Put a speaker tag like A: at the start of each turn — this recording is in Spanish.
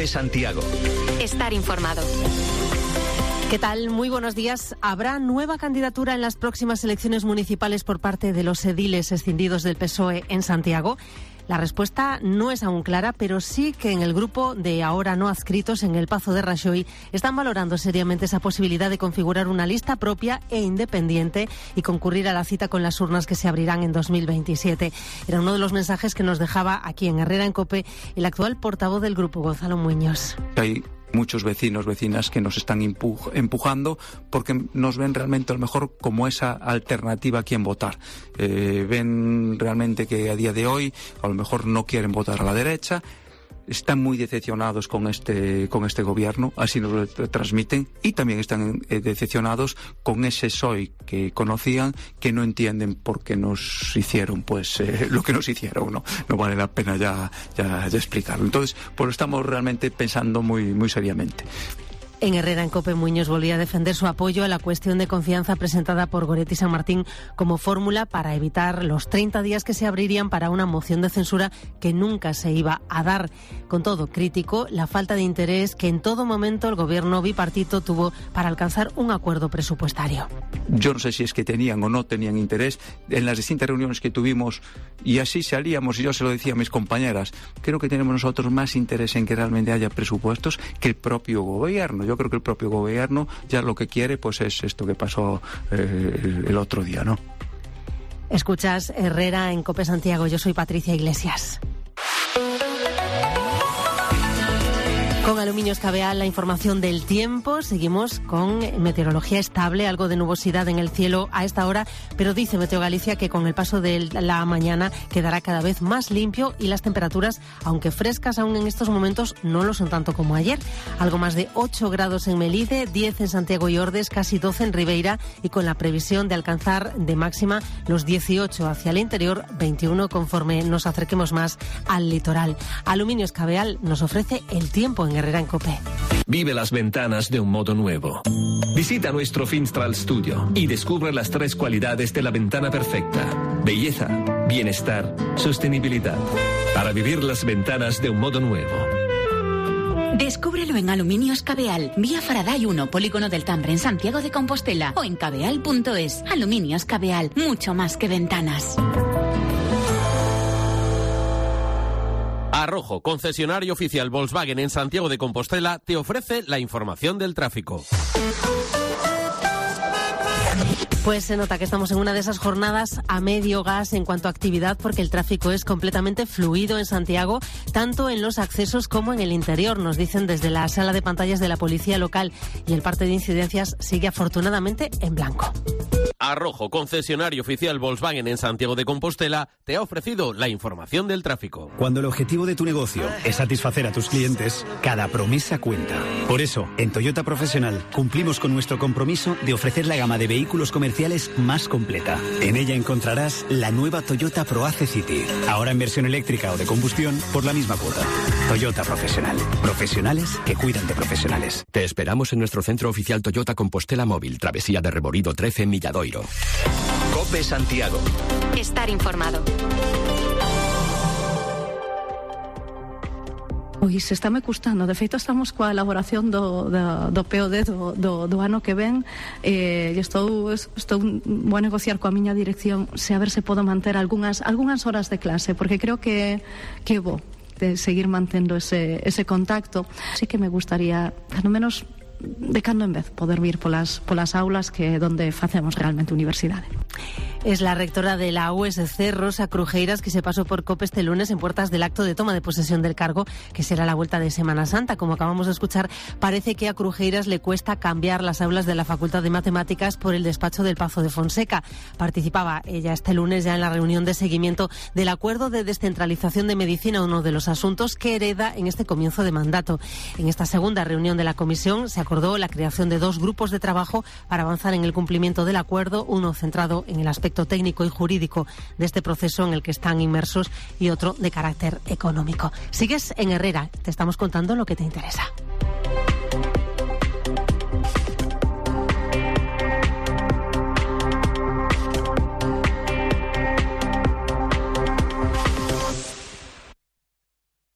A: COPE Santiago.
B: Estar informado.
C: ¿Qué tal? Muy buenos días. ¿Habrá nueva candidatura en las próximas elecciones municipales por parte de los ediles escindidos del PSOE en Santiago? La respuesta no es aún clara, pero sí que en el grupo de ahora no adscritos en el Pazo de Rajoy están valorando seriamente esa posibilidad de configurar una lista propia e independiente y concurrir a la cita con las urnas que se abrirán en 2027. Era uno de los mensajes que nos dejaba aquí en Herrera en COPE el actual portavoz del grupo, Gonzalo Muñoz.
D: Hay muchos vecinos, vecinas que nos están empujando porque nos ven realmente a lo mejor como esa alternativa a quien votar. Ven realmente que a día de hoy a lo mejor no quieren votar a la derecha. Están muy decepcionados con este gobierno, así nos lo transmiten, y también están decepcionados con ese PSOE que conocían, que no entienden por qué nos hicieron lo que nos hicieron, no vale la pena ya explicarlo. Entonces, pues estamos realmente pensando muy seriamente.
C: En Herrera en COPE, Muñoz volvía a defender su apoyo a la cuestión de confianza presentada por Goretti San Martín como fórmula para evitar los 30 días que se abrirían para una moción de censura que nunca se iba a dar. Con todo, crítico la falta de interés que en todo momento el gobierno bipartito tuvo para alcanzar un acuerdo presupuestario.
D: Yo no sé si es que tenían o no tenían interés en las distintas reuniones que tuvimos, y así salíamos, y yo se lo decía a mis compañeras, creo que tenemos nosotros más interés en que realmente haya presupuestos que el propio gobierno. Yo creo que el propio gobierno ya lo que quiere pues es esto que pasó el otro día, ¿no?
C: Escuchas Herrera en COPE Santiago. Yo soy Patricia Iglesias. Con Aluminios Cabeal, la información del tiempo. Seguimos con meteorología estable, algo de nubosidad en el cielo a esta hora, pero dice Meteo Galicia que con el paso de la mañana quedará cada vez más limpio y las temperaturas, aunque frescas aún en estos momentos, no lo son tanto como ayer. Algo más de 8 grados en Melide, 10 en Santiago y Ordes, casi 12 en Ribeira, y con la previsión de alcanzar de máxima los 18 hacia el interior, 21 conforme nos acerquemos más al litoral. Aluminios Cabeal nos ofrece el tiempo en Herrera en COPE.
A: Vive las ventanas de un modo nuevo. Visita nuestro Finstral Studio y descubre las 3 cualidades de la ventana perfecta: belleza, bienestar, sostenibilidad. Para vivir las ventanas de un modo nuevo.
B: Descúbrelo en Aluminios Cabeal, vía Faraday 1, Polígono del Tambre, en Santiago de Compostela, o en cabeal.es. Aluminios Cabeal, mucho más que ventanas.
E: Arrojo, concesionario oficial Volkswagen en Santiago de Compostela, te ofrece la información del tráfico.
C: Pues se nota que estamos en una de esas jornadas a medio gas en cuanto a actividad, porque el tráfico es completamente fluido en Santiago, tanto en los accesos como en el interior, nos dicen desde la sala de pantallas de la policía local, y el parte de incidencias sigue afortunadamente en blanco.
E: Arrojo, concesionario oficial Volkswagen en Santiago de Compostela, te ha ofrecido la información del tráfico.
F: Cuando el objetivo de tu negocio es satisfacer a tus clientes, cada promesa cuenta. Por eso, en Toyota Profesional cumplimos con nuestro compromiso de ofrecer la gama de vehículos comerciales más completa. En ella encontrarás la nueva Toyota ProAce City, ahora en versión eléctrica o de combustión por la misma cuota. Toyota Profesional. Profesionales que cuidan de profesionales.
G: Te esperamos en nuestro centro oficial Toyota Compostela Móvil, Travesía de Reborido 13 en Milladoiro.
A: COPE Santiago.
B: Estar informado.
H: Pois estáme custando, de feito estamos coa elaboración do POD do ano que ven, e estou vou negociar coa miña dirección a ver se podo manter algunhas horas de clase, porque creo que vou de seguir mantendo ese contacto. Así que me gustaría, ao menos de cando en vez, poder vir polas aulas que donde facemos realmente universidade.
C: Es la rectora de la USC, Rosa Crujeiras, que se pasó por COPE este lunes en puertas del acto de toma de posesión del cargo, que será la vuelta de Semana Santa. Como acabamos de escuchar, parece que a Crujeiras le cuesta cambiar las aulas de la Facultad de Matemáticas por el despacho del Pazo de Fonseca. Participaba ella este lunes ya en la reunión de seguimiento del acuerdo de descentralización de medicina, uno de los asuntos que hereda en este comienzo de mandato. En esta segunda reunión de la comisión se acordó la creación de 2 grupos de trabajo para avanzar en el cumplimiento del acuerdo, uno centrado en el aspecto técnico y jurídico de este proceso en el que están inmersos y otro de carácter económico. Sigues en Herrera, te estamos contando lo que te interesa.